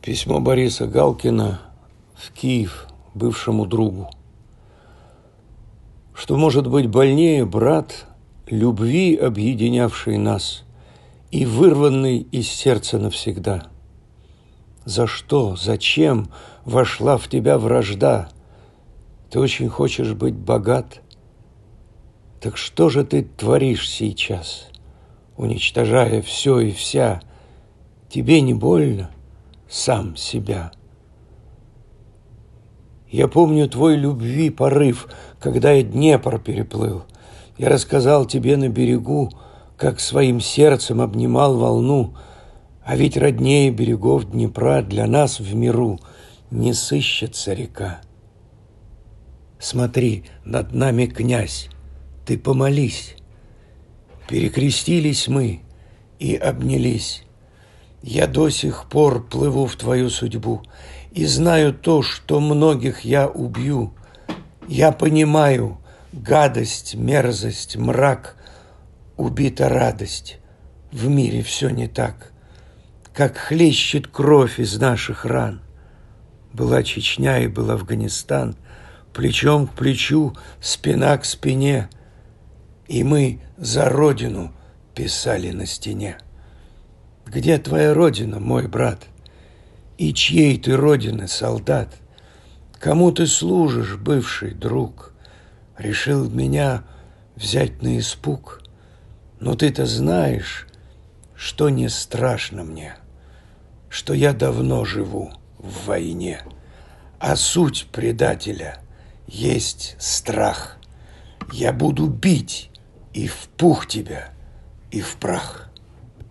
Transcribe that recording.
Письмо Бориса Галкина в Киев бывшему другу. Что может быть больнее, брат, любви, объединявшей нас и вырванной из сердца навсегда? За что, зачем вошла в тебя вражда? Ты очень хочешь быть богат? Так что же ты творишь сейчас, уничтожая все и вся? Тебе не больно сам себя? Я помню твой любви порыв, когда я Днепр переплыл. Я рассказал тебе на берегу, как своим сердцем обнимал волну. А ведь роднее берегов Днепра для нас в миру не сыщется река. Смотри, над нами князь, ты помолись. Перекрестились мы и обнялись. Я до сих пор плыву в твою судьбу и знаю то, что многих я убью. Я понимаю гадость, мерзость, мрак, убита радость. В мире все не так, как хлещет кровь из наших ран. Была Чечня и был Афганистан, плечом к плечу, спина к спине, и мы за Родину писали на стене. Где твоя Родина, мой брат? И чьей ты Родины солдат? Кому ты служишь, бывший друг? Решил меня взять на испуг? Но ты-то знаешь, что не страшно мне, что я давно живу в войне, а суть предателя есть страх. Я буду бить и в пух тебя, и в прах.